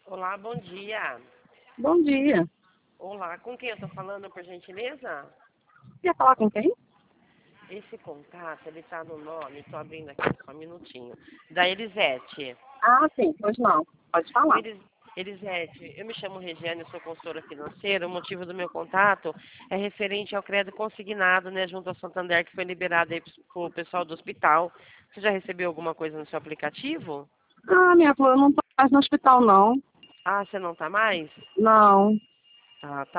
Olá, bom dia. Bom dia. Olá, com quem eu estou falando, por gentileza? Quer falar com quem? Esse contato, ele está no nome, estou abrindo aqui só um minutinho, da Elisete. Ah, sim, pois não. Pode Oi, falar. Elisete, eu me chamo Regiane, sou consultora financeira. O motivo do meu contato é referente ao crédito consignado, né, junto ao Santander, que foi liberado aí para o pessoal do hospital. Você já recebeu alguma coisa no seu aplicativo? Ah, minha avó, eu não tô mais no hospital, não. Ah, você não está mais? Não. Ah, tá.